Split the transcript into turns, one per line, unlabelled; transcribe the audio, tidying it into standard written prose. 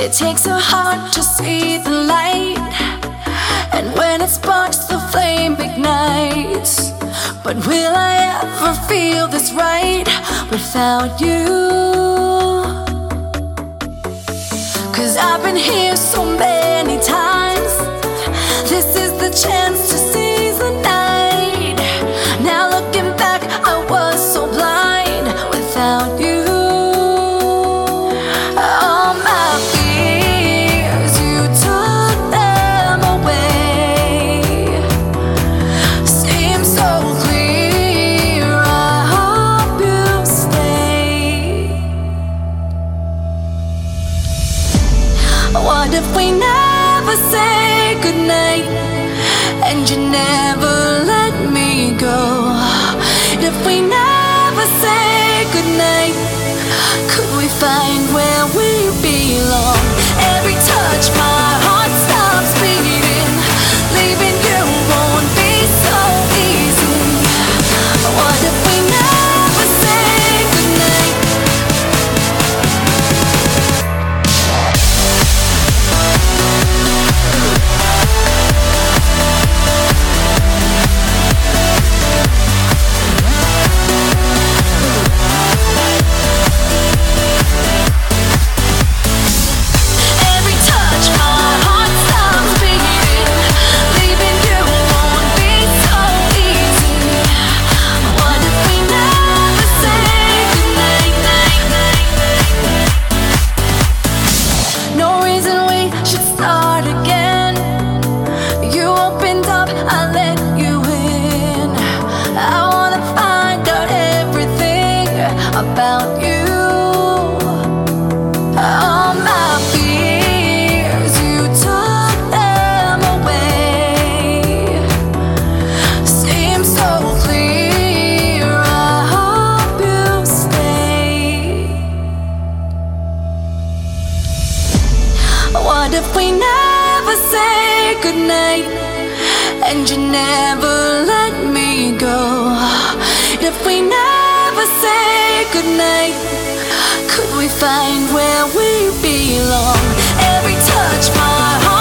It takes a heart to see the light, and when it sparks, the flame ignites. But will I ever feel this right without you? 'Cause I've been here so many times. This is the chance to seize the night. Now looking back, I was so blind without you. All my fears, you took them away. Seems so clear, I hope you stay. What if we never say goodnight, and you never let me go? If we never say goodnight, could we find where we belong? Every touch, my heart stops beating. Leaving you won't be so easy. What if we never say goodnight? Every touch, my heart stops beating. Leaving you won't be so easy. What if we never say goodnight? No reason we should start again. You opened up, I let you in. I wanna find out everything about you. All my fears, you took them away. Seems so clear, I hope you stay. What if we never say goodnight, and you never let me go? If we never say goodnight, could we find where we belong? Every touch, my heart